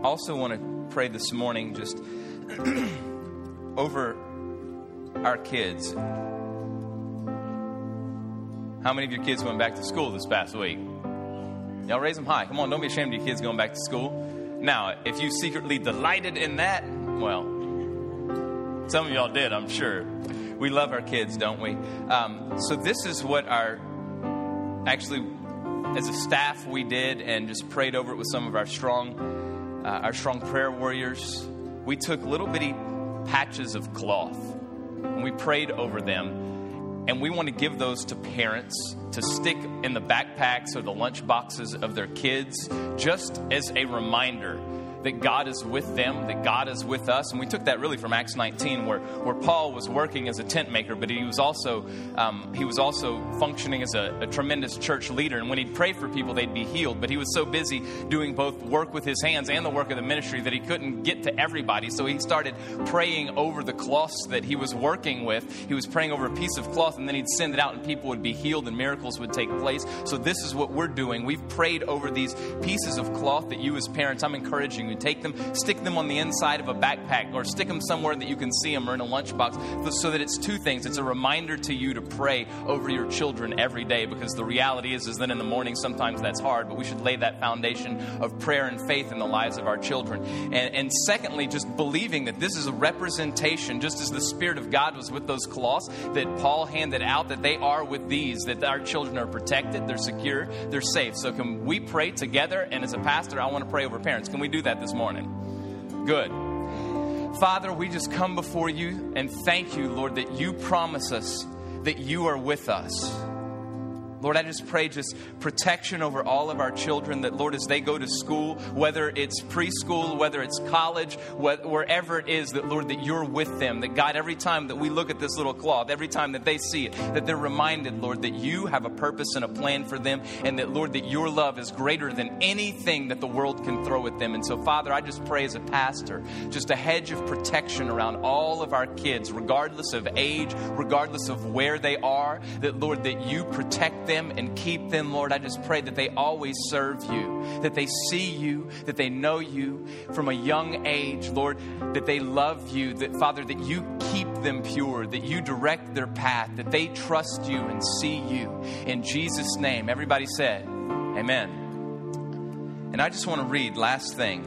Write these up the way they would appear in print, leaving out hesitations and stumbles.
also want to pray this morning just over our kids. How many of your kids went back to school this past week? Y'all raise them high. Come on, don't be ashamed of your kids going back to school. Now, if you secretly delighted in that, well, some of y'all did, I'm sure. We love our kids, don't we? So this is what actually, as a staff, we did and just prayed over it with some of our strong prayer warriors. We took little bitty patches of cloth and we prayed over them. And we want to give those to parents to stick in the backpacks or the lunch boxes of their kids, just as a reminder that God is with them, that God is with us. And we took that really from Acts 19, where Paul was working as a tent maker, but he was also functioning as a tremendous church leader. And when he'd pray for people, they'd be healed. But he was so busy doing both work with his hands and the work of the ministry that he couldn't get to everybody. So he started praying over the cloths that he was working with. He was praying over a piece of cloth, and then he'd send it out, and people would be healed, and miracles would take place. So this is what we're doing. We've prayed over these pieces of cloth that you as parents, I'm encouraging you, take them, stick them on the inside of a backpack, or stick them somewhere that you can see them, or in a lunchbox, so that it's two things. It's a reminder to you to pray over your children every day, because the reality is that in the morning sometimes that's hard, but we should lay that foundation of prayer and faith in the lives of our children. And secondly, just believing that this is a representation, just as the Spirit of God was with those cloths that Paul handed out, that they are with these, that our children are protected, they're secure, they're safe. So can we pray together? And as a pastor, I want to pray over parents. Can we do that this morning? Good. Father, we just come before you and thank you, Lord, that you promise us that you are with us. Lord, I just pray just protection over all of our children, that, Lord, as they go to school, whether it's preschool, whether it's college, wherever it is, that, Lord, that you're with them. That, God, every time that we look at this little cloth, every time that they see it, that they're reminded, Lord, that you have a purpose and a plan for them, and that, Lord, that your love is greater than anything that the world can throw at them. And so, Father, I just pray as a pastor, just a hedge of protection around all of our kids, regardless of age, regardless of where they are, that, Lord, that you protect them and keep them, Lord. I just pray that they always serve you, that they see you, that they know you from a young age, Lord, that they love you, that, Father, that you keep them pure, that you direct their path, that they trust you and see you. In Jesus' name, everybody said, amen. And I just want to read, last thing,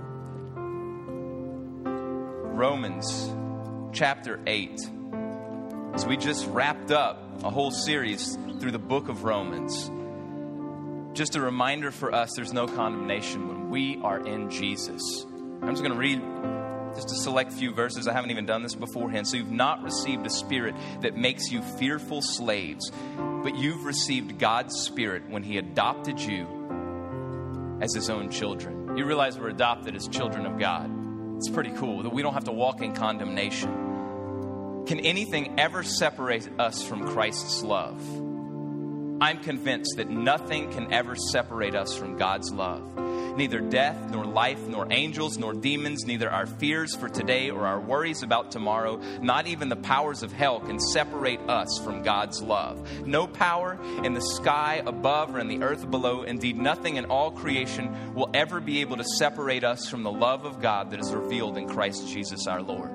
Romans chapter 8. As we just wrapped up a whole series through the book of Romans. Just a reminder for us, there's no condemnation when we are in Jesus. I'm just going to read just a select few verses. I haven't even done this beforehand. So you've not received a spirit that makes you fearful slaves, but you've received God's Spirit when He adopted you as His own children. You realize we're adopted as children of God. It's pretty cool that we don't have to walk in condemnation. Can anything ever separate us from Christ's love? I'm convinced that nothing can ever separate us from God's love. Neither death, nor life, nor angels, nor demons, neither our fears for today or our worries about tomorrow, not even the powers of hell can separate us from God's love. No power in the sky above or in the earth below, indeed nothing in all creation will ever be able to separate us from the love of God that is revealed in Christ Jesus our Lord.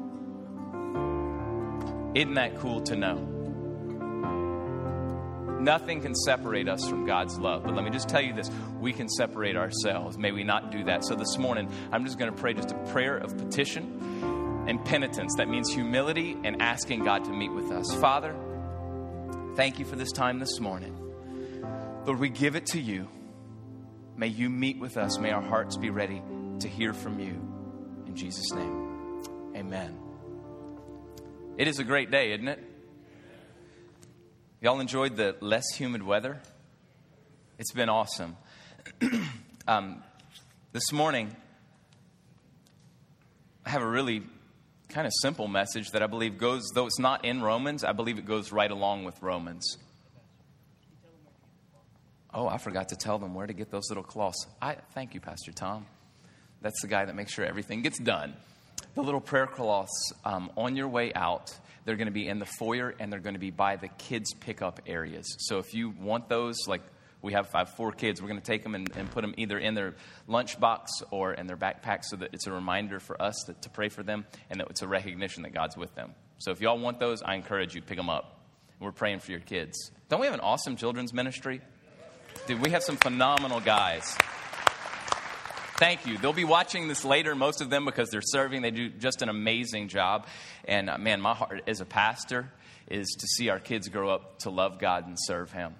Isn't that cool to know? Nothing can separate us from God's love. But let me just tell you this. We can separate ourselves. May we not do that. So this morning, I'm just going to pray just a prayer of petition and penitence. That means humility and asking God to meet with us. Father, thank you for this time this morning. Lord, we give it to you. May you meet with us. May our hearts be ready to hear from you. In Jesus' name, amen. It is a great day, isn't it? Y'all enjoyed the less humid weather? It's been awesome. This morning, I have a really kind of simple message that I believe goes, though it's not in Romans, I believe it goes right along with Romans. Oh, I forgot to tell them where to get those little cloths. Thank you, Pastor Tom. That's the guy that makes sure everything gets done. The little prayer cloths on your way out, they're going to be in the foyer and they're going to be by the kids' pickup areas. So if you want those, like I have 4 kids. We're going to take them and put them either in their lunchbox or in their backpack so that it's a reminder for us to pray for them and that it's a recognition that God's with them. So if y'all want those, I encourage you, pick them up. We're praying for your kids. Don't we have an awesome children's ministry? Dude, we have some phenomenal guys. Thank you. They'll be watching this later, most of them, because they're serving. They do just an amazing job. And man, my heart as a pastor is to see our kids grow up to love God and serve Him.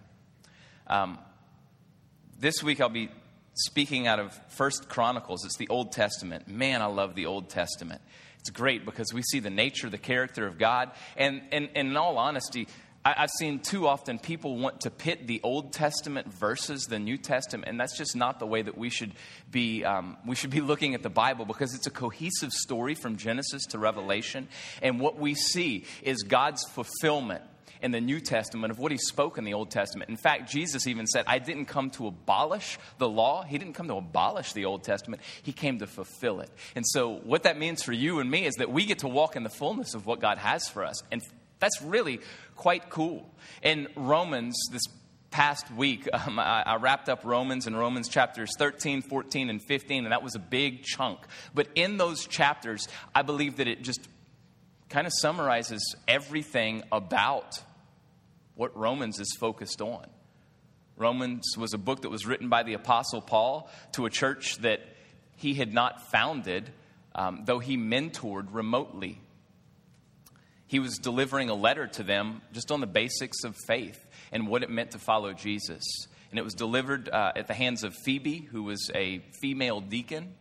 This week I'll be speaking out of 1 Chronicles. It's the Old Testament. Man, I love the Old Testament. It's great because we see the nature, the character of God. And in all honesty, I've seen too often people want to pit the Old Testament versus the New Testament, and that's just not the way that we should be. We should be looking at the Bible, because it's a cohesive story from Genesis to Revelation, and what we see is God's fulfillment in the New Testament of what He spoke in the Old Testament. In fact, Jesus even said, I didn't come to abolish the law. He didn't come to abolish the Old Testament. He came to fulfill it. And so what that means for you and me is that we get to walk in the fullness of what God has for us. And that's really quite cool. In Romans, this past week, I wrapped up Romans in Romans chapters 13, 14, and 15, and that was a big chunk. But in those chapters, I believe that it just kind of summarizes everything about what Romans is focused on. Romans was a book that was written by the Apostle Paul to a church that he had not founded, though he mentored remotely. He was delivering a letter to them just on the basics of faith and what it meant to follow Jesus. And it was delivered at the hands of Phoebe, who was a female deacon.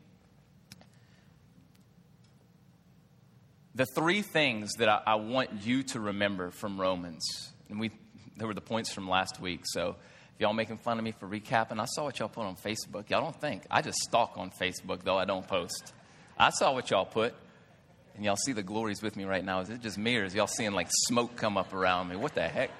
The 3 things that I want you to remember from Romans, and there were the points from last week, so if y'all making fun of me for recapping, I saw what y'all put on Facebook. Y'all don't think. I just stalk on Facebook, though I don't post. I saw what y'all put. And y'all see the glories with me right now. Is it just me, or is y'all seeing like smoke come up around me? What the heck?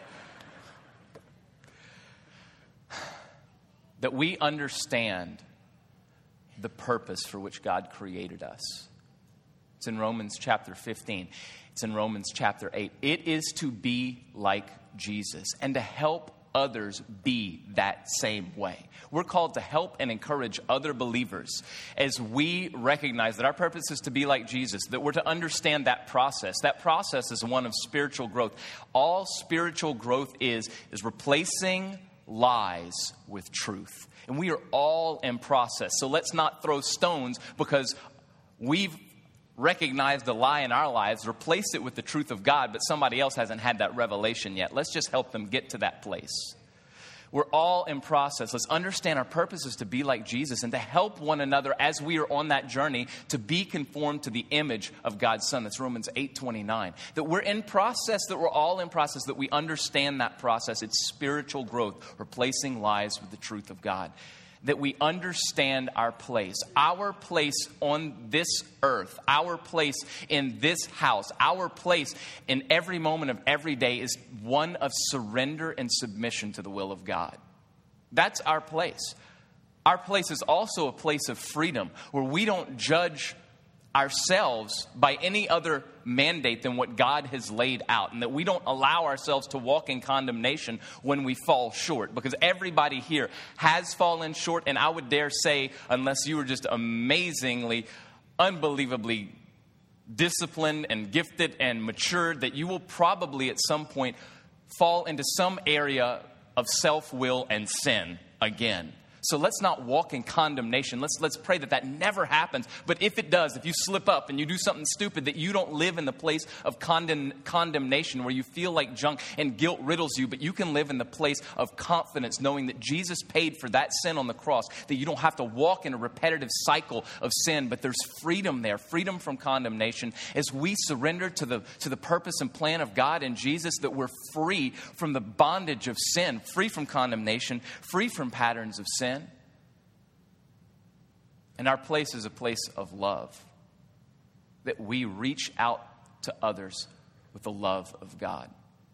That we understand the purpose for which God created us. It's in Romans chapter 15. It's in Romans chapter 8. It is to be like Jesus and to help others be that same way. We're called to help and encourage other believers as we recognize that our purpose is to be like Jesus, that we're to understand that process. That process is one of spiritual growth. All spiritual growth is replacing lies with truth. And we are all in process. So let's not throw stones because we've recognized a lie in our lives, replace it with the truth of God, but somebody else hasn't had that revelation yet. Let's just help them get to that place. We're all in process. Let's understand our purpose is to be like Jesus and to help one another as we are on that journey to be conformed to the image of God's Son. That's Romans 8:29. That we're in process, that we're all in process, that we understand that process. It's spiritual growth, replacing lies with the truth of God. That we understand our place on this earth, our place in this house, our place in every moment of every day is one of surrender and submission to the will of God. That's our place. Our place is also a place of freedom where we don't judge ourselves by any other mandate than what God has laid out, and that we don't allow ourselves to walk in condemnation when we fall short, because everybody here has fallen short, and I would dare say, unless you were just amazingly, unbelievably disciplined and gifted and matured, that you will probably at some point fall into some area of self-will and sin again. So let's not walk in condemnation. Let's pray that never happens. But if it does, if you slip up and you do something stupid, that you don't live in the place of condemnation where you feel like junk and guilt riddles you, but you can live in the place of confidence knowing that Jesus paid for that sin on the cross, that you don't have to walk in a repetitive cycle of sin, but there's freedom there, freedom from condemnation. As we surrender to the purpose and plan of God in Jesus, that we're free from the bondage of sin, free from condemnation, free from patterns of sin. And our place is a place of love, that we reach out to others with the love of God.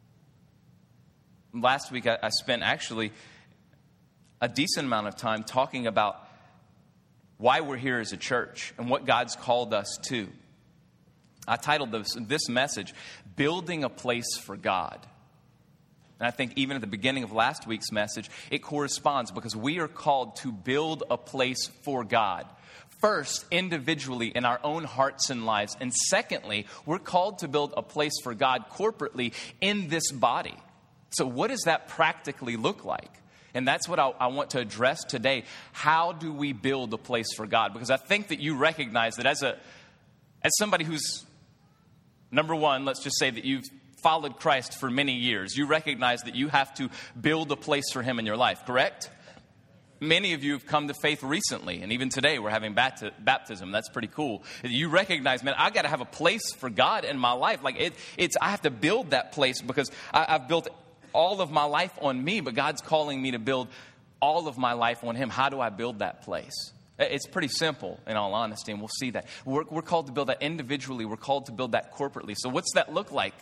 Last week, I spent actually a decent amount of time talking about why we're here as a church and what God's called us to. I titled this message, Building a Place for God. And I think even at the beginning of last week's message, it corresponds because we are called to build a place for God. First, individually in our own hearts and lives. And secondly, we're called to build a place for God corporately in this body. So what does that practically look like? And that's what I want to address today. How do we build a place for God? Because I think that you recognize that as somebody who's, number one, let's just say that you've followed Christ for many years, you recognize that you have to build a place for Him in your life, correct? Many of you have come to faith recently, and even today we're having baptism. That's pretty cool. You recognize, man, I got to have a place for God in my life. Like I have to build that place because I've built all of my life on me, but God's calling me to build all of my life on Him. How do I build that place? It's pretty simple, in all honesty, and we'll see that. We're called to build that individually. We're called to build that corporately. So what's that look like?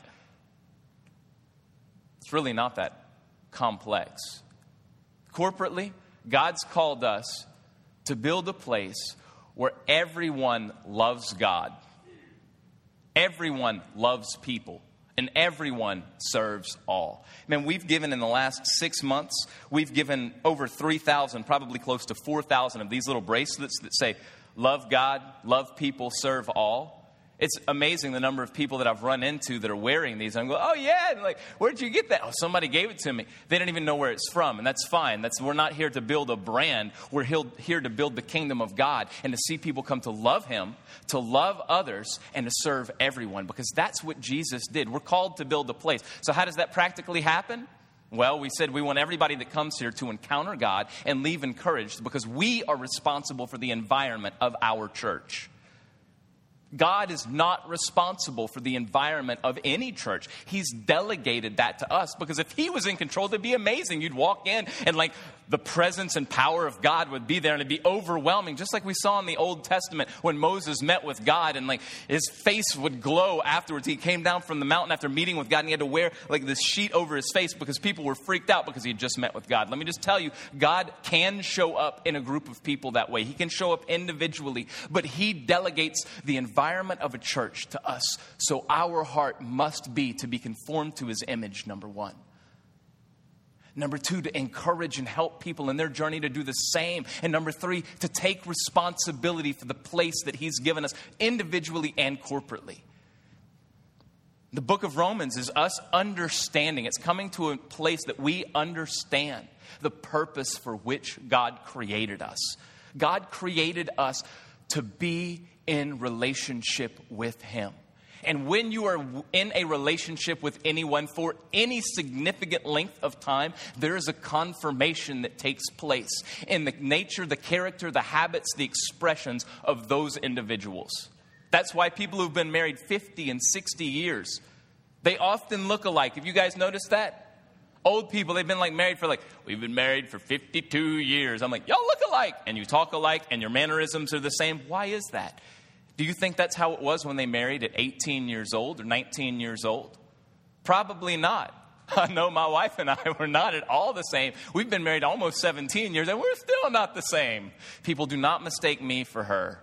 It's really not that complex. Corporately, God's called us to build a place where everyone loves God. Everyone loves people. And everyone serves all. Man, we've given in the last 6 months, we've given over 3,000, probably close to 4,000 of these little bracelets that say, love God, love people, serve all. It's amazing the number of people that I've run into that are wearing these. And I'm going, oh yeah, and like, where'd you get that? Oh, somebody gave it to me. They don't even know where it's from, and that's fine. We're not here to build a brand. We're here to build the kingdom of God and to see people come to love Him, to love others, and to serve everyone, because that's what Jesus did. We're called to build a place. So how does that practically happen? Well, we said we want everybody that comes here to encounter God and leave encouraged, because we are responsible for the environment of our church. God is not responsible for the environment of any church. He's delegated that to us, because if He was in control, it'd be amazing. You'd walk in and like the presence and power of God would be there, and it'd be overwhelming. Just like we saw in the Old Testament when Moses met with God, and like his face would glow afterwards. He came down from the mountain after meeting with God, and he had to wear like this sheet over his face because people were freaked out because he had just met with God. Let me just tell you, God can show up in a group of people that way. He can show up individually, but He delegates the environment of a church to us. So our heart must be to be conformed to His image, number one. Number two, to encourage and help people in their journey to do the same. And number three, to take responsibility for the place that He's given us individually and corporately. The book of Romans is us understanding. It's coming to a place that we understand the purpose for which God created us. God created us to be in relationship with Him. And when you are in a relationship with anyone for any significant length of time, there is a confirmation that takes place in the nature, the character, the habits, the expressions of those individuals. That's why people who've been married 50 and 60 years, they often look alike. Have you guys noticed that? Old people, they've been like married for we've been married for 52 years. I'm like, y'all look alike. And you talk alike and your mannerisms are the same. Why is that? Do you think that's how it was when they married at 18 years old or 19 years old? Probably not. I know my wife and I were not at all the same. We've been married almost 17 years and we're still not the same. People, do not mistake me for her.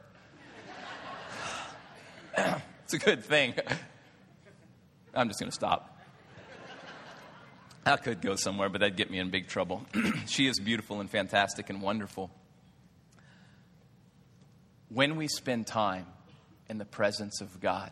It's a good thing. I'm just going to stop. I could go somewhere, but that'd get me in big trouble. She is beautiful and fantastic and wonderful. When we spend time in the presence of God,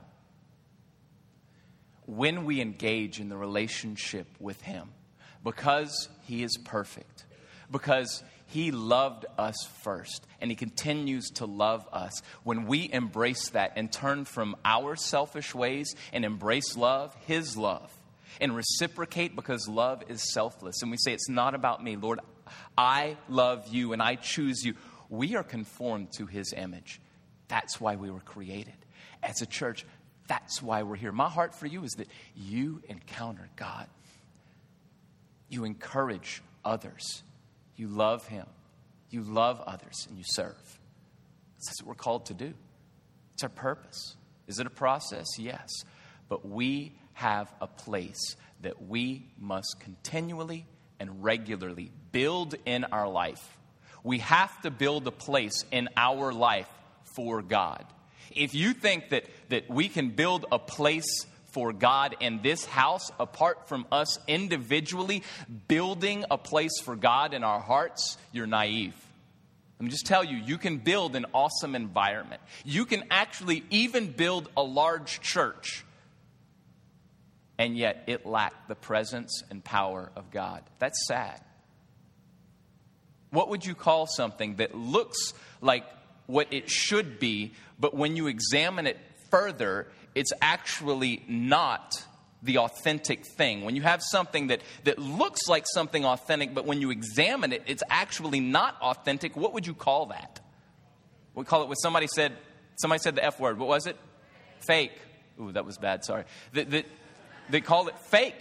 when we engage in the relationship with Him, because He is perfect, because He loved us first, and He continues to love us, when we embrace that and turn from our selfish ways and embrace love, His love, and reciprocate, because love is selfless, and we say, it's not about me, Lord, I love you and I choose you, we are conformed to His image. That's why we were created. As a church, that's why we're here. My heart for you is that you encounter God. You encourage others. You love Him. You love others, and you serve. That's what we're called to do. It's our purpose. Is it a process? Yes. But we have a place that we must continually and regularly build in our life. We have to build a place in our life for God. If you think that we can build a place for God in this house, apart from us individually building a place for God in our hearts, you're naive. Let me just tell you, you can build an awesome environment. You can actually even build a large church, and yet it lacked the presence and power of God. That's sad. What would you call something that looks like what it should be, but when you examine it further, it's actually not the authentic thing? When you have something that looks like something authentic, but when you examine it, it's actually not authentic, what would you call that? We call it what somebody said the F word. What was it? Fake. Ooh, that was bad, sorry. They call it fake.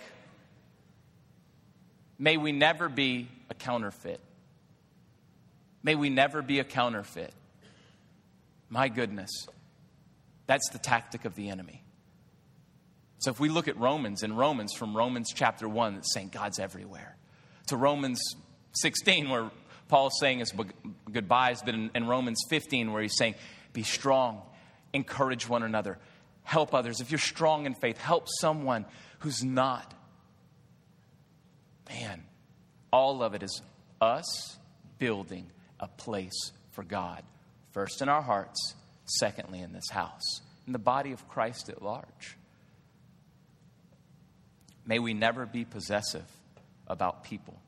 May we never be a counterfeit. May we never be a counterfeit. My goodness, that's the tactic of the enemy. So if we look at Romans, from Romans chapter 1, it's saying God's everywhere, to Romans 16, where Paul's saying his goodbyes, but in Romans 15, where he's saying, be strong, encourage one another, help others. If you're strong in faith, help someone who's not. Man, all of it is us building a place for God. First in our hearts, secondly in this house, in the body of Christ at large. May we never be possessive about people.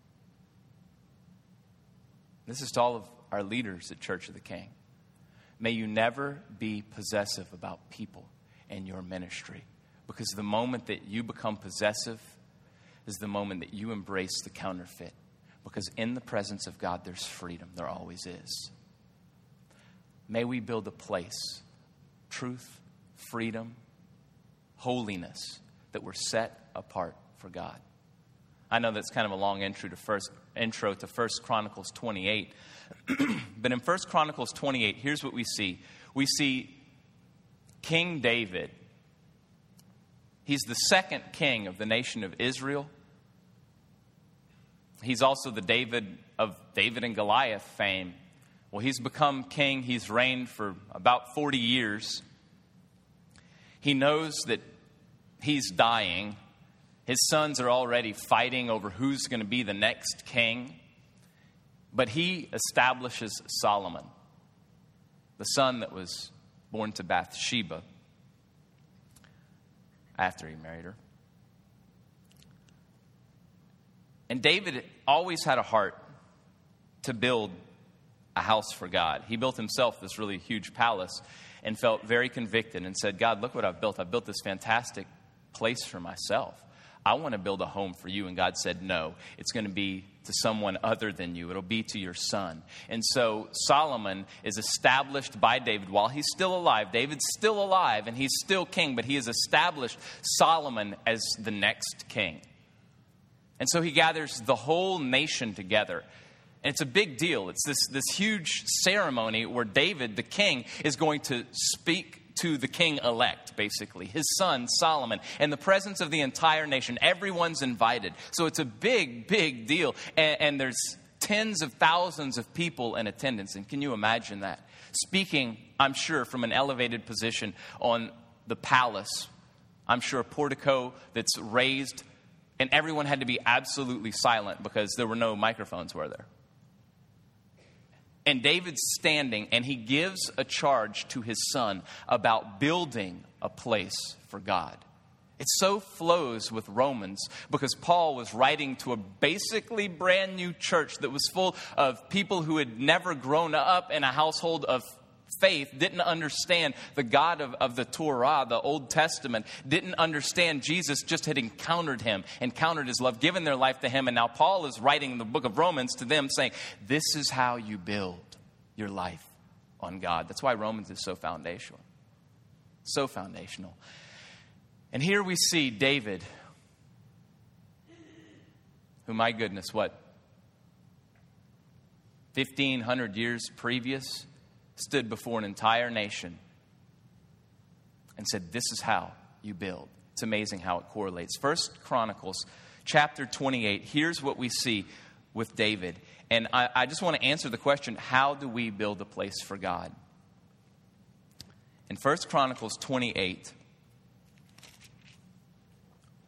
This is to all of our leaders at Church of the King. May you never be possessive about people in your ministry, because the moment that you become possessive is the moment that you embrace the counterfeit. Because in the presence of God, there's freedom. There always is. May we build a place, truth, freedom, holiness, that we're set apart for God. I know that's kind of a long intro to 1 Chronicles 28. But in 1 Chronicles 28, here's what we see. We see King David. He's the second king of the nation of Israel. He's also the David of David and Goliath fame. Well, he's become king. He's reigned for about 40 years. He knows that he's dying. His sons are already fighting over who's going to be the next king. But he establishes Solomon, the son that was born to Bathsheba after he married her. And David always had a heart to build a house for God. He built himself this really huge palace and felt very convicted and said, God, look what I've built. I've built this fantastic place for myself. I want to build a home for you. And God said, no, it's going to be to someone other than you. It'll be to your son. And so Solomon is established by David while he's still alive. David's still alive and he's still king, but he has established Solomon as the next king. And so he gathers the whole nation together. And it's a big deal. It's this huge ceremony where David, the king, is going to speak to the king-elect, basically, his son Solomon, in the presence of the entire nation. Everyone's invited. So it's a big, big deal. And there's tens of thousands of people in attendance. And can you imagine that? Speaking, I'm sure, from an elevated position on the palace. I'm sure a portico that's raised. And everyone had to be absolutely silent because there were no microphones, were there? And David's standing and he gives a charge to his son about building a place for God. It so flows with Romans because Paul was writing to a basically brand new church that was full of people who had never grown up in a household of faith, didn't understand the God of the Torah, the Old Testament, didn't understand Jesus, just had encountered him, encountered his love, given their life to him. And now Paul is writing the book of Romans to them saying, this is how you build your life on God. That's why Romans is so foundational. So foundational. And here we see David, who, my goodness, 1,500 years previous, stood before an entire nation and said, this is how you build. It's amazing how it correlates. 1 Chronicles chapter 28, here's what we see with David. And I just want to answer the question, how do we build a place for God? In 1 Chronicles 28,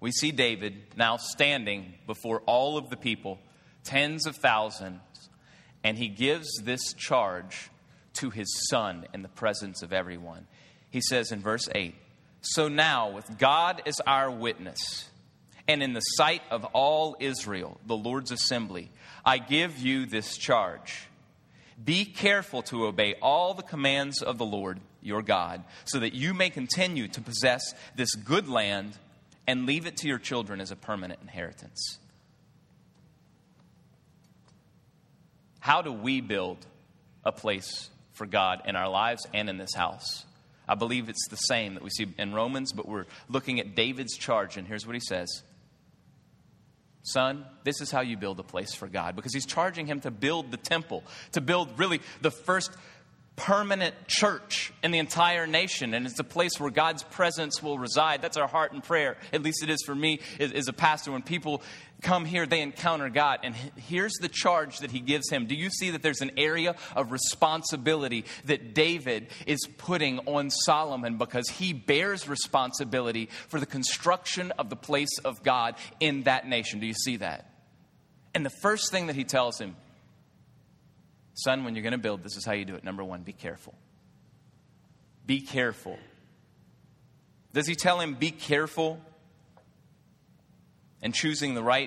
we see David now standing before all of the people, tens of thousands, and he gives this charge to his son in the presence of everyone. He says in verse 8, "So now, with God as our witness, and in the sight of all Israel, the Lord's assembly, I give you this charge. Be careful to obey all the commands of the Lord your God, so that you may continue to possess this good land and leave it to your children as a permanent inheritance." How do we build a place for God in our lives and in this house? I believe it's the same that we see in Romans, but we're looking at David's charge, and here's what he says. Son, this is how you build a place for God, because he's charging him to build the temple, to build really the first permanent church in the entire nation. And it's a place where God's presence will reside. That's our heart and prayer. At least it is for me as a pastor. When people come here, they encounter God. And here's the charge that he gives him. Do you see that there's an area of responsibility that David is putting on Solomon, because he bears responsibility for the construction of the place of God in that nation? Do you see that? And the first thing that he tells him, son, when you're going to build, this is how you do it. Number one, be careful. Be careful. Does he tell him be careful in choosing the right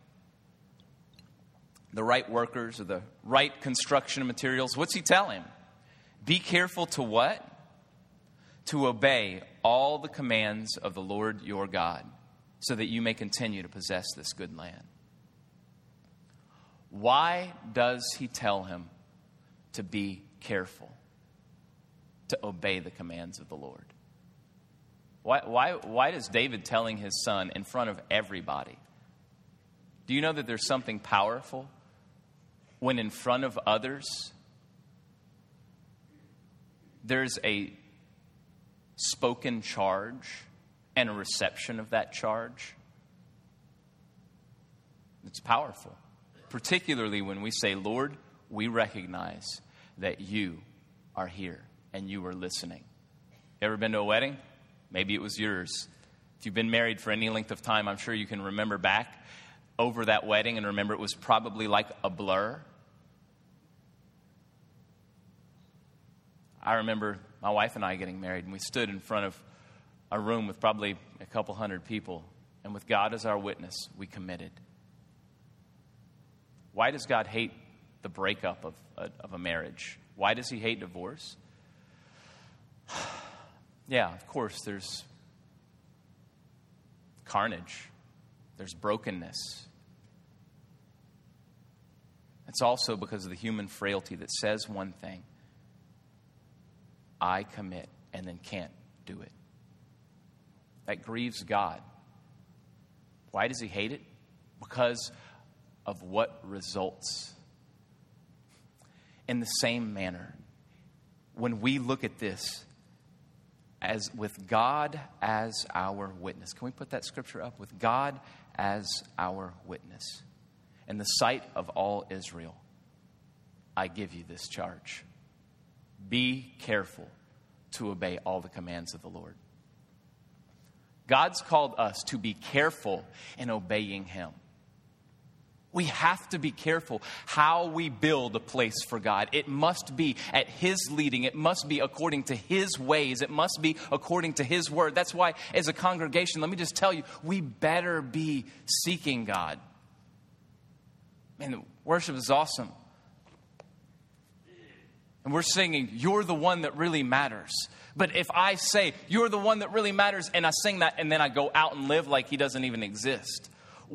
workers or the right construction materials? What's he tell him? Be careful to what? To obey all the commands of the Lord your God, so that you may continue to possess this good land. Why does he tell him to be careful, to obey the commands of the Lord? Why does David telling his son in front of everybody? Do you know that there's something powerful when in front of others there's a spoken charge and a reception of that charge? It's powerful. Particularly when we say, Lord, we recognize that you are here and you are listening. You ever been to a wedding? Maybe it was yours. If you've been married for any length of time, I'm sure you can remember back over that wedding and remember it was probably like a blur. I remember my wife and I getting married, and we stood in front of a room with probably a couple hundred people, and with God as our witness, we committed. Why does God hate the breakup of a marriage? Why does he hate divorce? Yeah, of course, there's carnage. There's brokenness. It's also because of the human frailty that says one thing, I commit, and then can't do it. That grieves God. Why does he hate it? Because of what results. In the same manner, when we look at this as with God as our witness. Can we put that scripture up? With God as our witness. In the sight of all Israel, I give you this charge. Be careful to obey all the commands of the Lord. God's called us to be careful in obeying him. We have to be careful how we build a place for God. It must be at his leading. It must be according to his ways. It must be according to his word. That's why, as a congregation, let me just tell you, we better be seeking God. Man, the worship is awesome. And we're singing, you're the one that really matters. But if I say, you're the one that really matters, and I sing that, and then I go out and live like he doesn't even exist,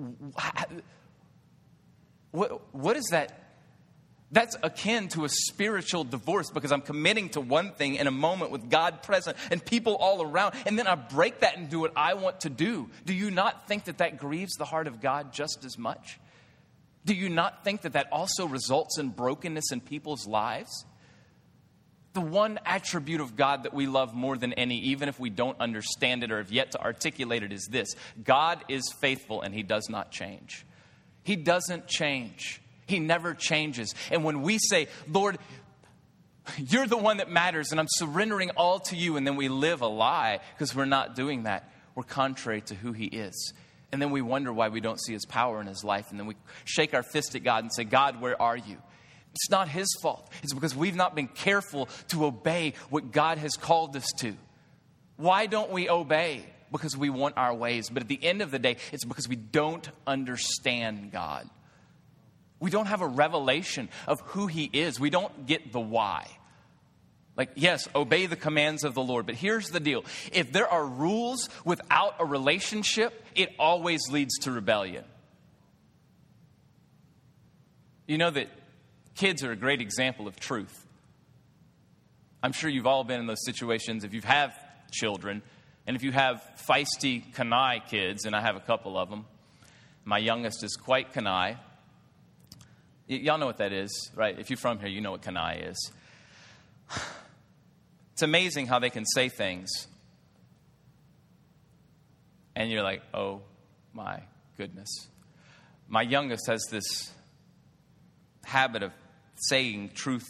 what is that? That's akin to a spiritual divorce, because I'm committing to one thing in a moment with God present and people all around, and then I break that and do what I want to do. Do you not think that that grieves the heart of God just as much? Do you not think that that also results in brokenness in people's lives? The one attribute of God that we love more than any, even if we don't understand it or have yet to articulate it, is this: God is faithful and he does not change. He doesn't change. He never changes. And when we say, Lord, you're the one that matters and I'm surrendering all to you, and then we live a lie because we're not doing that, we're contrary to who he is. And then we wonder why we don't see his power in his life. And then we shake our fist at God and say, God, where are you? It's not his fault. It's because we've not been careful to obey what God has called us to. Why don't we obey? Because we want our ways. But at the end of the day, it's because we don't understand God. We don't have a revelation of who he is. We don't get the why. Like, yes, obey the commands of the Lord. But here's the deal. If there are rules without a relationship, it always leads to rebellion. You know that kids are a great example of truth. I'm sure you've all been in those situations if you have children. And if you have feisty canaille kids, and I have a couple of them. My youngest is quite canaille. Y'all know what that is, right? If you're from here, you know what canaille is. It's amazing how they can say things. And you're like, oh my goodness. My youngest has this habit of saying truth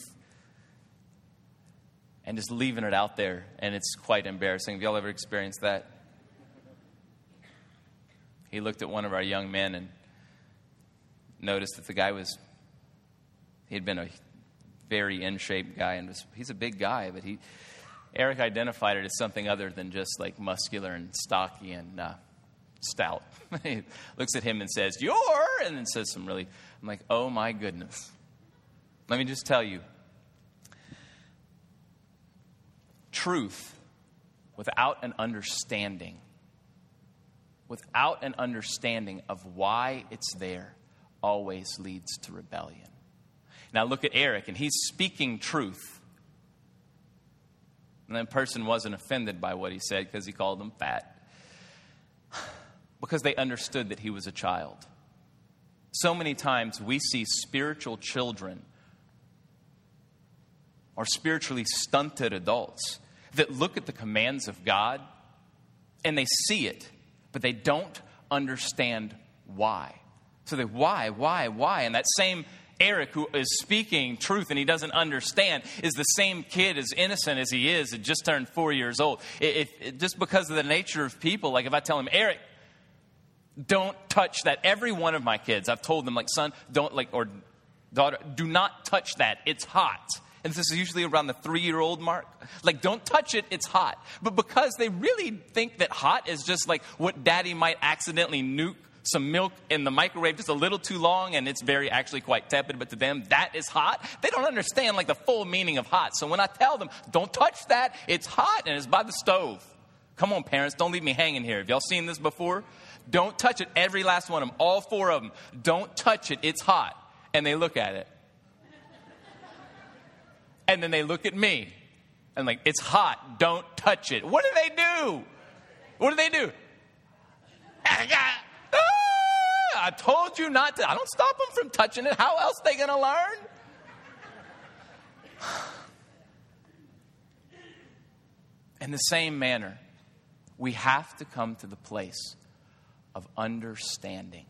and just leaving it out there. And it's quite embarrassing. Have y'all ever experienced that? He looked at one of our young men and noticed that the guy he'd been a very in-shape guy. And he's a big guy, but Eric identified it as something other than just like muscular and stocky and stout. He looks at him and says, and then says I'm like, oh my goodness. Let me just tell you, truth without an understanding of why it's there always leads to rebellion. Now look at Eric, and he's speaking truth. And that person wasn't offended by what he said because he called him fat. Because they understood that he was a child. So many times we see spiritual children or spiritually stunted adults that look at the commands of God and they see it, but they don't understand why. So why? And that same Eric who is speaking truth and he doesn't understand is the same kid, as innocent as he is, that just turned 4 years old. Just because of the nature of people, like if I tell him, Eric, don't touch that. Every one of my kids, I've told them, like, son, don't, like, or daughter, do not touch that. It's hot. And this is usually around the 3-year-old mark. Like, don't touch it. It's hot. But because they really think that hot is just like what daddy might accidentally nuke some milk in the microwave just a little too long and it's actually quite tepid, but to them that is hot. They don't understand like the full meaning of hot. So when I tell them, don't touch that, it's hot and it's by the stove. Come on, parents, don't leave me hanging here. Have y'all seen this before? Don't touch it. Every last one of them, all 4 of them. Don't touch it. It's hot. And they look at it. And then they look at me. And like, it's hot. Don't touch it. What do they do? I told you not to. I don't stop them from touching it. How else are they going to learn? In the same manner, we have to come to the place of understanding.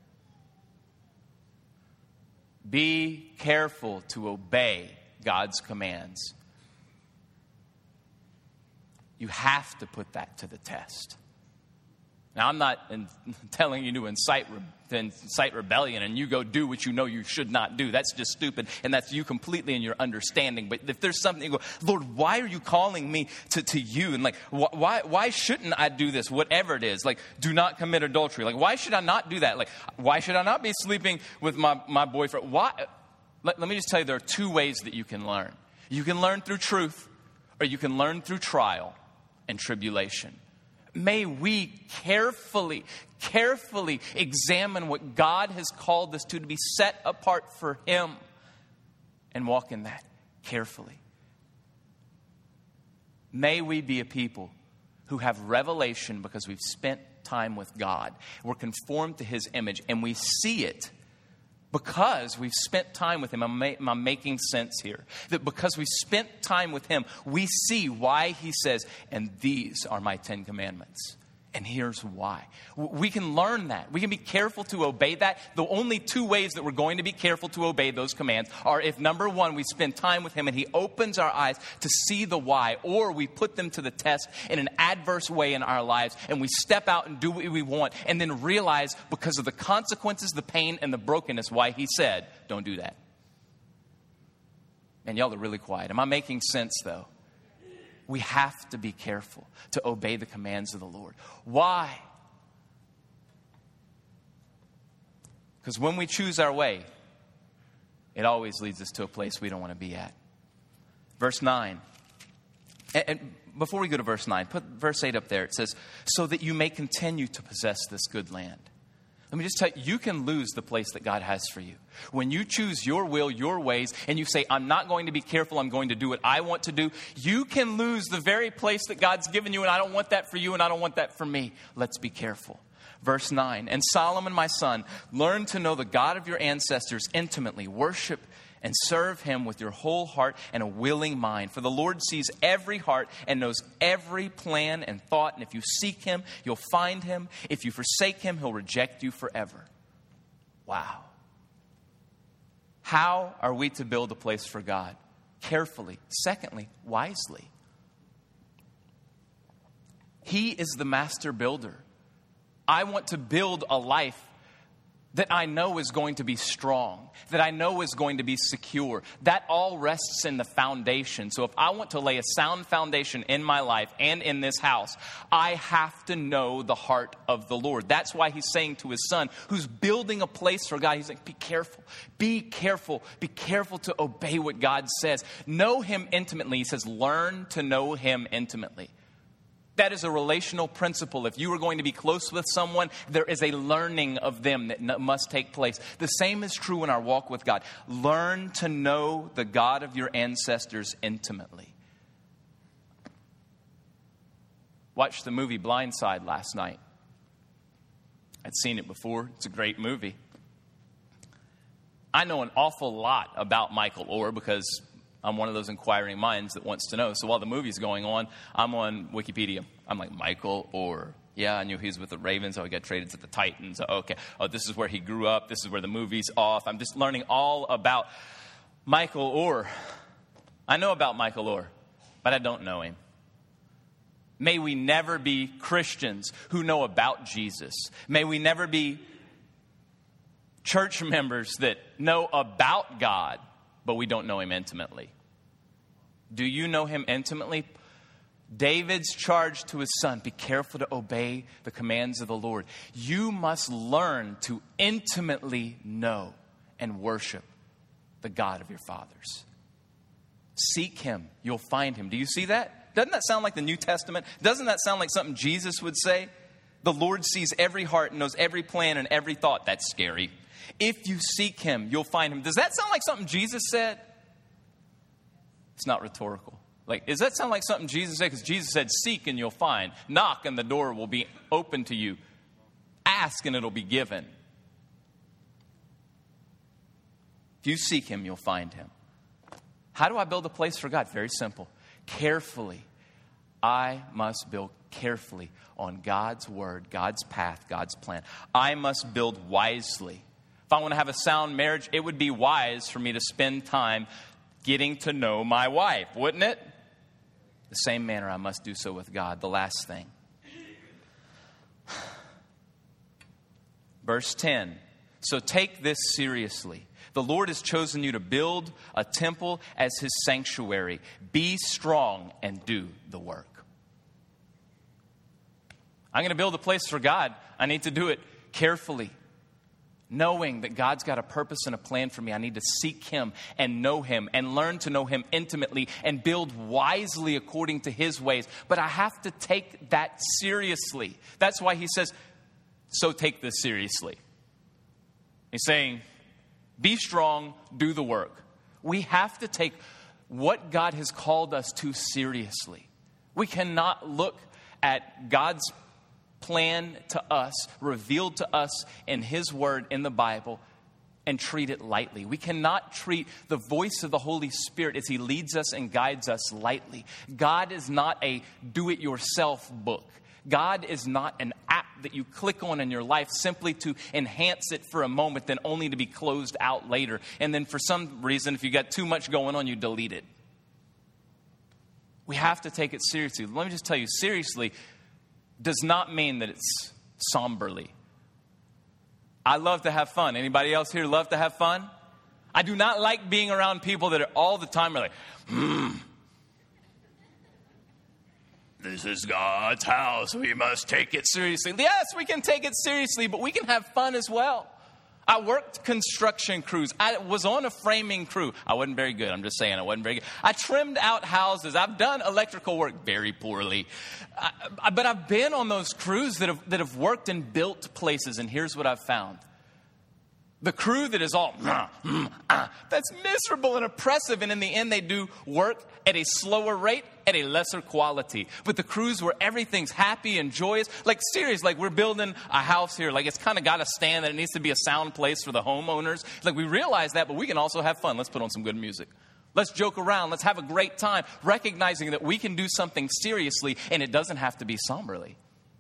Be careful to obey God's commands. You have to put that to the test. Now, I'm not telling you to incite rebellion and you go do what you know you should not do. That's just stupid, and that's you completely in your understanding. But if there's something you go, Lord, why are you calling me to you? And like, why shouldn't I do this? Whatever it is, like, do not commit adultery. Like, why should I not do that? Like, why should I not be sleeping with my boyfriend? Why? Let me just tell you, there are 2 ways that you can learn. You can learn through truth, or you can learn through trial and tribulation. May we carefully examine what God has called us to be set apart for Him and walk in that carefully. May we be a people who have revelation because we've spent time with God. We're conformed to His image and we see it because we've spent time with Him. I'm making sense here. That because we've spent time with Him, we see why He says, and these are my 10 commandments. And here's why. We can learn that. We can be careful to obey that. The only two ways that we're going to be careful to obey those commands are if, number one, we spend time with him and he opens our eyes to see the why, or we put them to the test in an adverse way in our lives and we step out and do what we want and then realize because of the consequences, the pain, and the brokenness why he said, don't do that. And y'all are really quiet. Am I making sense, though? We have to be careful to obey the commands of the Lord. Why? Because when we choose our way, it always leads us to a place we don't want to be at. Verse 9. And before we go to verse 9, put verse 8 up there. It says, so that you may continue to possess this good land. Let me just tell you, you can lose the place that God has for you. When you choose your will, your ways, and you say, I'm not going to be careful, I'm going to do what I want to do, you can lose the very place that God's given you, and I don't want that for you, and I don't want that for me. Let's be careful. Verse 9, and Solomon, my son, learn to know the God of your ancestors intimately. Worship and serve him with your whole heart and a willing mind. For the Lord sees every heart and knows every plan and thought. And if you seek him, you'll find him. If you forsake him, he'll reject you forever. Wow. How are we to build a place for God? Carefully. Secondly, wisely. He is the master builder. I want to build a life that I know is going to be strong, that I know is going to be secure. That all rests in the foundation. So if I want to lay a sound foundation in my life and in this house, I have to know the heart of the Lord. That's why he's saying to his son, who's building a place for God, he's like, be careful, be careful, be careful to obey what God says. Know him intimately. He says, learn to know him intimately. That is a relational principle. If you are going to be close with someone, there is a learning of them that must take place. The same is true in our walk with God. Learn to know the God of your ancestors intimately. Watched the movie Blind Side last night. I'd seen it before. It's a great movie. I know an awful lot about Michael Oher because I'm one of those inquiring minds that wants to know. So while the movie's going on, I'm on Wikipedia. I'm like, Michael Oher. Yeah, I knew he was with the Ravens. Oh, he got traded to the Titans. Oh, okay. Oh, this is where he grew up. This is where the movie's off. I'm just learning all about Michael Oher. I know about Michael Oher, but I don't know him. May we never be Christians who know about Jesus. May we never be church members that know about God, but we don't know him intimately. Do you know him intimately? David's charge to his son, be careful to obey the commands of the Lord. You must learn to intimately know and worship the God of your fathers. Seek him, you'll find him. Do you see that? Doesn't that sound like the New Testament? Doesn't that sound like something Jesus would say? The Lord sees every heart and knows every plan and every thought. That's scary. If you seek him, you'll find him. Does that sound like something Jesus said? It's not rhetorical. Like, does that sound like something Jesus said? Because Jesus said, seek and you'll find. Knock and the door will be open to you. Ask and it'll be given. If you seek him, you'll find him. How do I build a place for God? Very simple. Carefully. I must build carefully on God's word, God's path, God's plan. I must build wisely. If I want to have a sound marriage, it would be wise for me to spend time getting to know my wife, wouldn't it? The same manner I must do so with God. The last thing. Verse 10. So take this seriously. The Lord has chosen you to build a temple as his sanctuary. Be strong and do the work. I'm going to build a place for God. I need to do it carefully. Knowing that God's got a purpose and a plan for me, I need to seek him and know him and learn to know him intimately and build wisely according to his ways. But I have to take that seriously. That's why he says, so take this seriously. He's saying, be strong, do the work. We have to take what God has called us to seriously. We cannot look at God's plan to us, revealed to us in his word in the Bible, and treat it lightly. We cannot treat the voice of the Holy Spirit as he leads us and guides us lightly. God is not a do-it-yourself book. God is not an app that you click on in your life simply to enhance it for a moment, then only to be closed out later. And then for some reason, if you got too much going on, you delete it. We have to take it seriously. Let me just tell you, seriously does not mean that it's somberly. I love to have fun. Anybody else here love to have fun? I do not like being around people that are all the time are like, this is God's house. We must take it seriously. Yes, we can take it seriously, but we can have fun as well. I worked construction crews. I was on a framing crew. I wasn't very good. I'm just saying I wasn't very good. I trimmed out houses. I've done electrical work very poorly. But I've been on those crews that have worked and built places. And here's what I've found. The crew that is all, that's miserable and oppressive. And in the end, they do work at a slower rate, at a lesser quality. But the crews where everything's happy and joyous, like serious, like we're building a house here. Like it's kind of got to stand that it needs to be a sound place for the homeowners. Like we realize that, but we can also have fun. Let's put on some good music. Let's joke around. Let's have a great time, recognizing that we can do something seriously and it doesn't have to be somberly.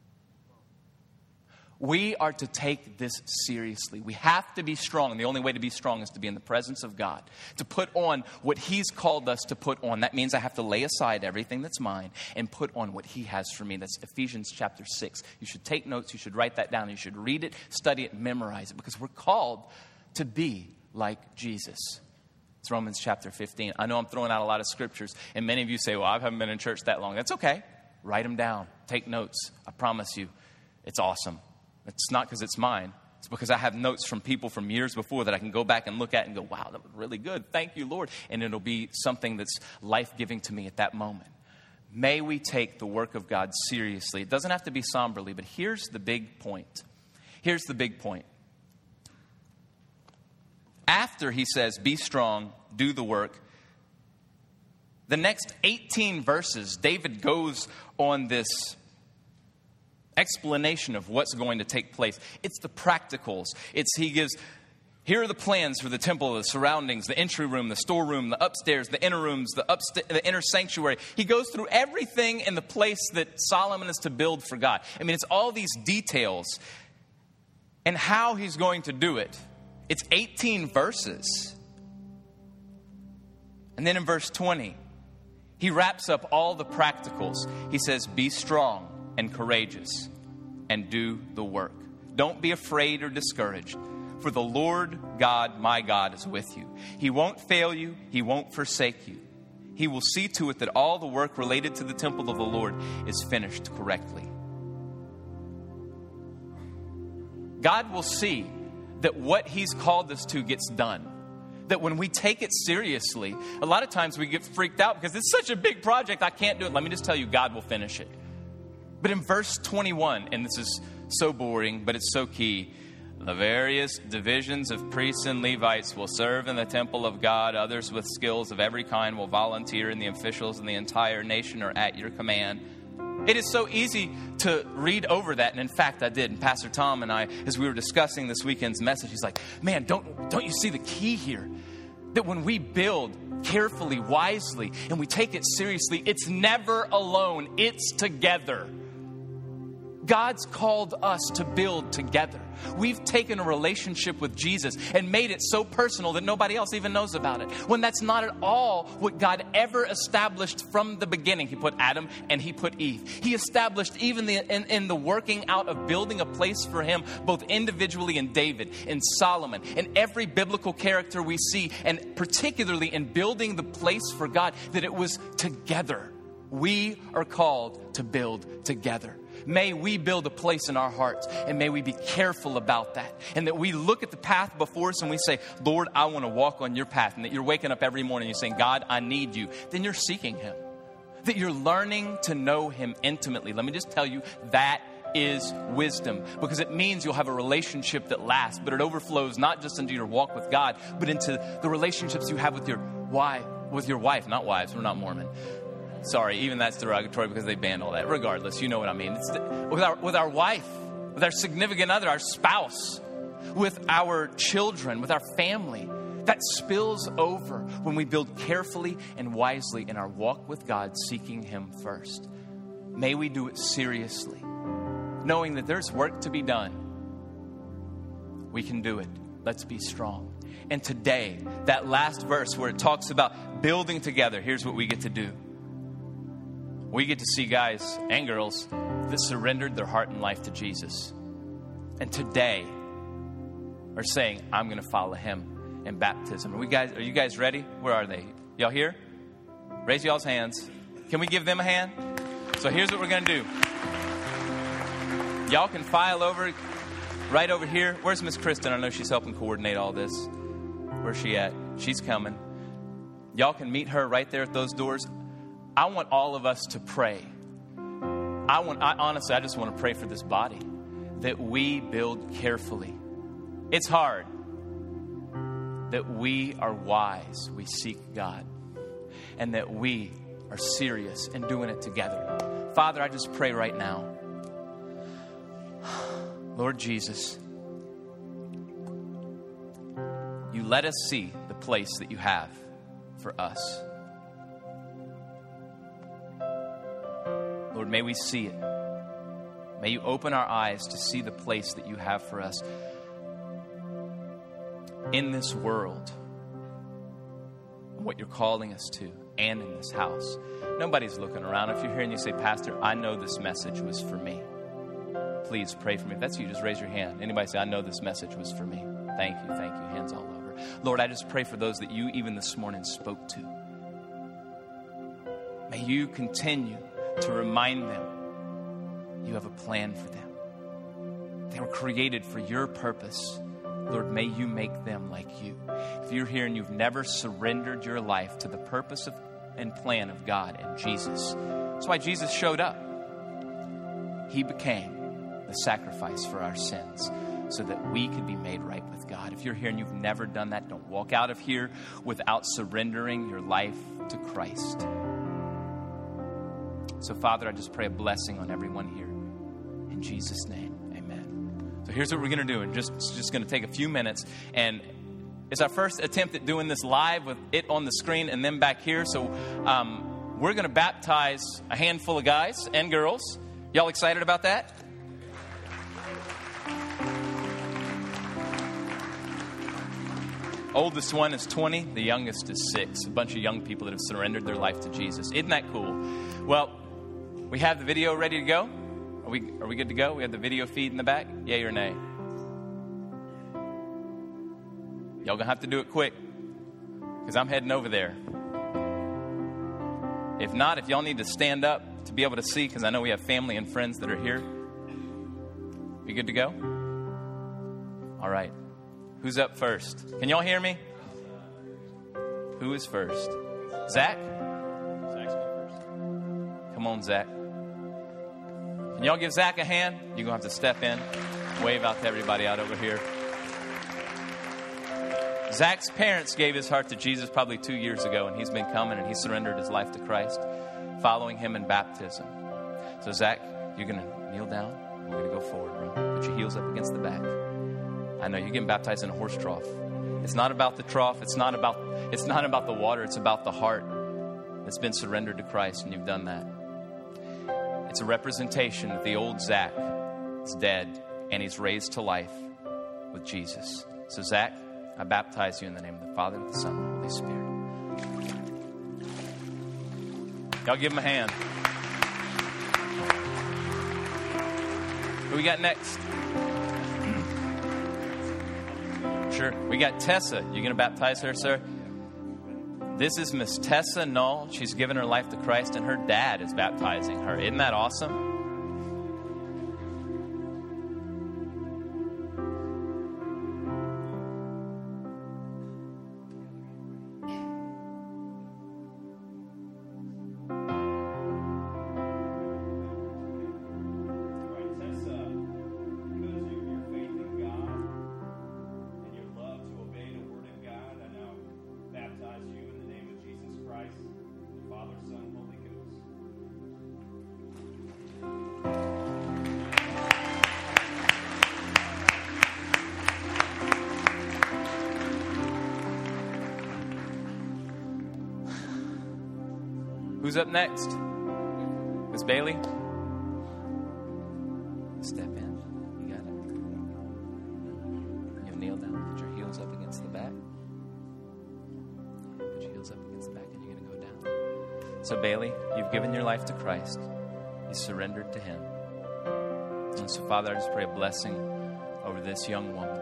We are to take this seriously. We have to be strong. And the only way to be strong is to be in the presence of God, to put on what He's called us to put on. That means I have to lay aside everything that's mine and put on what He has for me. That's Ephesians chapter 6. You should take notes. You should write that down. You should read it, study it, memorize it, because we're called to be like Jesus. It's Romans chapter 15. I know I'm throwing out a lot of scriptures, and many of you say, well, I haven't been in church that long. That's okay. Write them down. Take notes. I promise you, it's awesome. It's not because it's mine. It's because I have notes from people from years before that I can go back and look at and go, wow, that was really good. Thank you, Lord. And it'll be something that's life-giving to me at that moment. May we take the work of God seriously. It doesn't have to be somberly, but here's the big point. Here's the big point. After he says, be strong, do the work, the next 18 verses, David goes on this explanation of what's going to take place. It's the practicals. He gives, here are the plans for the temple, the surroundings, the entry room, the storeroom, the upstairs, the inner rooms, the inner sanctuary. He goes through everything in the place that Solomon is to build for God. I mean, it's all these details and how he's going to do it. It's 18 verses. And then in verse 20, he wraps up all the practicals. He says, be strong and courageous, and do the work. Don't be afraid or discouraged, for the Lord God, my God, is with you. He won't fail you. He won't forsake you. He will see to it that all the work related to the temple of the Lord is finished correctly. God will see that what He's called us to gets done. That when we take it seriously, a lot of times we get freaked out because it's such a big project, I can't do it. Let me just tell you, God will finish it. But in verse 21, and this is so boring, but it's so key, the various divisions of priests and Levites will serve in the temple of God. Others with skills of every kind will volunteer, and the officials in the entire nation are at your command. It is so easy to read over that, and in fact, I did. And Pastor Tom and I, as we were discussing this weekend's message, he's like, man, don't you see the key here? That when we build carefully, wisely, and we take it seriously, it's never alone, it's together. God's called us to build together. We've taken a relationship with Jesus and made it so personal that nobody else even knows about it. When that's not at all what God ever established from the beginning. He put Adam and He put Eve. He established even in the working out of building a place for Him, both individually in David, in Solomon, in every biblical character we see, and particularly in building the place for God, that it was together. We are called to build together. May we build a place in our hearts, and may we be careful about that. And that we look at the path before us and we say, Lord, I want to walk on your path. And that you're waking up every morning and you're saying, God, I need you. Then you're seeking Him. That you're learning to know Him intimately. Let me just tell you, that is wisdom, because it means you'll have a relationship that lasts, but it overflows not just into your walk with God, but into the relationships you have with your wife, not wives. We're not Mormon. Sorry, even that's derogatory because they banned all that. Regardless, you know what I mean. It's with our wife, with our significant other, our spouse, with our children, with our family. That spills over when we build carefully and wisely in our walk with God, seeking Him first. may we do it seriously, knowing that there's work to be done. We can do it. Let's be strong. And today, that last verse where it talks about building together, here's what we get to do. We get to see guys and girls that surrendered their heart and life to Jesus. And today are saying, I'm going to follow him in baptism. Are you guys ready? Where are they? Y'all here? Raise y'all's hands. Can we give them a hand? So here's what we're going to do. Y'all can file over right over here. Where's Miss Kristen? I know she's helping coordinate all this. Where's she at? She's coming. Y'all can meet her right there at those doors. I want all of us to pray. Honestly, I just want to pray for this body, that we build carefully. It's hard. That we are wise, we seek God, and that we are serious in doing it together. Father, I just pray right now. Lord Jesus, you let us see the place that you have for us. Lord, may we see it. May you open our eyes to see the place that you have for us in this world, what you're calling us to, and in this house. Nobody's looking around. If you're here and you say, Pastor, I know this message was for me, please pray for me. If that's you, just raise your hand. Anybody say, I know this message was for me. Thank you. Hands all over. Lord, I just pray for those that you even this morning spoke to. May you continue to remind them you have a plan for them. They were created for your purpose. Lord, may you make them like you. If you're here and you've never surrendered your life to the purpose and plan of God and Jesus, that's why Jesus showed up. He became the sacrifice for our sins so that we could be made right with God. If you're here and you've never done that, don't walk out of here without surrendering your life to Christ. So, Father, I just pray a blessing on everyone here. In Jesus' name, amen. So here's what we're going to do. And it's just going to take a few minutes. And it's our first attempt at doing this live with it on the screen and then back here. So we're going to baptize a handful of guys and girls. Y'all excited about that? Oldest one is 20. The youngest is 6. A bunch of young people that have surrendered their life to Jesus. Isn't that cool? Well, we have the video ready to go. Are we good to go? We have the video feed in the back. Yay or nay? Y'all gonna have to do it quick because I'm heading over there. If not, if y'all need to stand up to be able to see, because I know we have family and friends that are here. We good to go? All right. Who's up first? Can y'all hear me? Who is first? Zach? Zach's first. Come on, Zach. Can y'all give Zach a hand? You're going to have to step in, wave out to everybody out over here. Zach's parents gave his heart to Jesus probably 2 years ago, and he's been coming and he surrendered his life to Christ, following him in baptism. So, Zach, you're going to kneel down. We're going to go forward, bro. Put your heels up against the back. I know you're getting baptized in a horse trough. It's not about the trough. It's not about the water. It's about the heart that's been surrendered to Christ, and you've done that. It's a representation that the old Zach is dead and he's raised to life with Jesus. So, Zach, I baptize you in the name of the Father, the Son, and the Holy Spirit. Y'all give him a hand. Who we got next? Sure. We got Tessa. You going to baptize her, sir? This is Miss Tessa Null. She's given her life to Christ, and her dad is baptizing her. Isn't that awesome? Who's up next? Miss Bailey? Step in. You got it. You'll kneel down. Put your heels up against the back. Put your heels up against the back, and you're going to go down. So, Bailey, you've given your life to Christ. You surrendered to Him. And so, Father, I just pray a blessing over this young woman.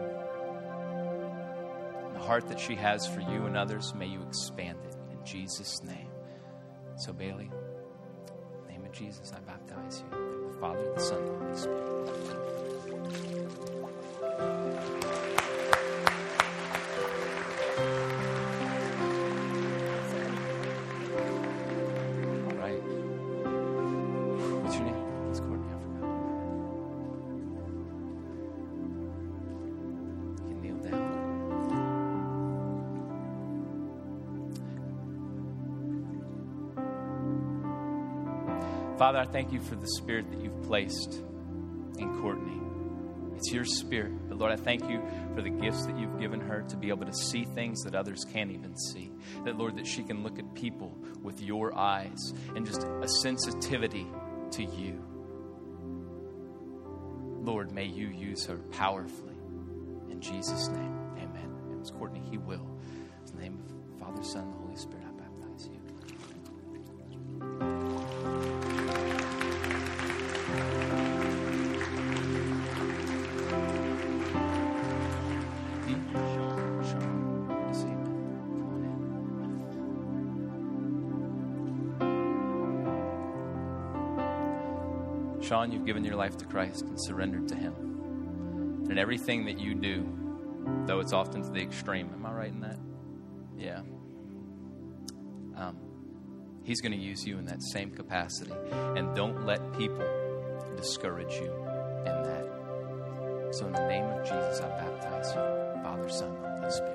The heart that she has for you and others, may you expand it in Jesus' name. So, Bailey, in the name of Jesus, I baptize you. In the name of the Father, the Son, and the Holy Spirit. All right. What's your name? It's Courtney. I forgot. You can kneel down. Father, I thank you for the spirit that you've placed in Courtney. It's your spirit. But Lord, I thank you for the gifts that you've given her to be able to see things that others can't even see. That, Lord, that she can look at people with your eyes and just a sensitivity to you. Lord, may you use her powerfully. In Jesus' name, amen. And it's Courtney, He will. In the name of the Father, Son, and the Holy Spirit, I baptize you. Sean, you've given your life to Christ and surrendered to Him. And everything that you do, though it's often to the extreme, am I right in that? Yeah. He's going to use you in that same capacity. And don't let people discourage you in that. So in the name of Jesus, I baptize you, Father, Son, and Holy Spirit.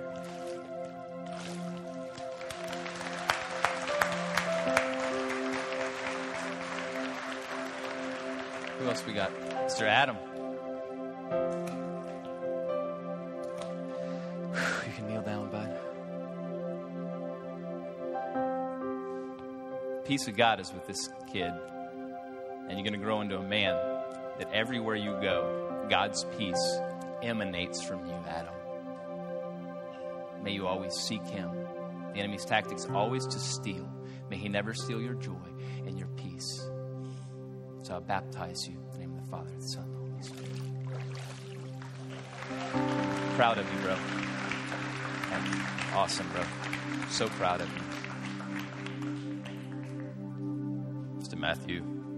Who else we got? Mr. Adam. You can kneel down, bud. Peace of God is with this kid. And you're going to grow into a man that everywhere you go, God's peace emanates from you, Adam. May you always seek Him. The enemy's tactics always to steal. May he never steal your joy and your peace. So I baptize you in the name of the Father, the Son, and the Holy Spirit. Proud of you, bro. Awesome, bro. So proud of you. Mr. Matthew.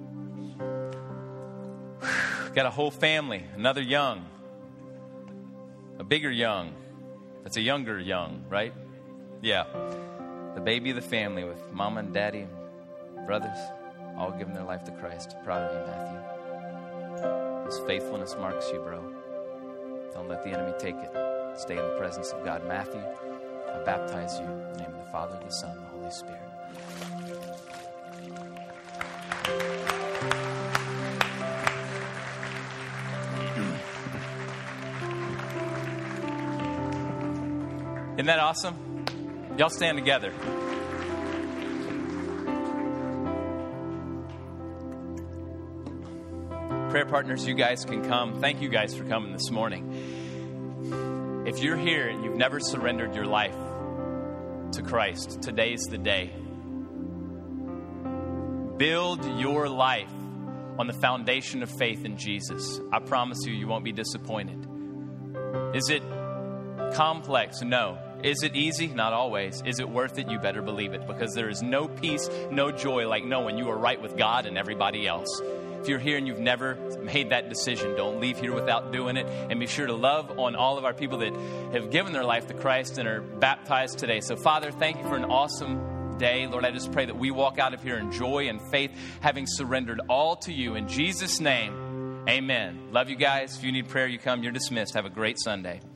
Got a whole family. Another young. A bigger young. That's a younger young, right? Yeah. The baby of the family with mama and daddy and brothers. All giving their life to Christ. Proud of you, Matthew. His faithfulness marks you, bro. Don't let the enemy take it. Stay in the presence of God. Matthew, I baptize you in the name of the Father, the Son, and the Holy Spirit. Isn't that awesome? Y'all stand together. Prayer partners, you guys can come. Thank you guys for coming this morning. If you're here and you've never surrendered your life to Christ, today's the day. Build your life on the foundation of faith in Jesus. I promise you, you won't be disappointed. Is it complex? No. Is it easy? Not always. Is it worth it? You better believe it, because there is no peace, no joy like knowing you are right with God and everybody else. If you're here and you've never made that decision, don't leave here without doing it. And be sure to love on all of our people that have given their life to Christ and are baptized today. So, Father, thank you for an awesome day. Lord, I just pray that we walk out of here in joy and faith, having surrendered all to you. In Jesus' name, amen. Love you guys. If you need prayer, you come. You're dismissed. Have a great Sunday.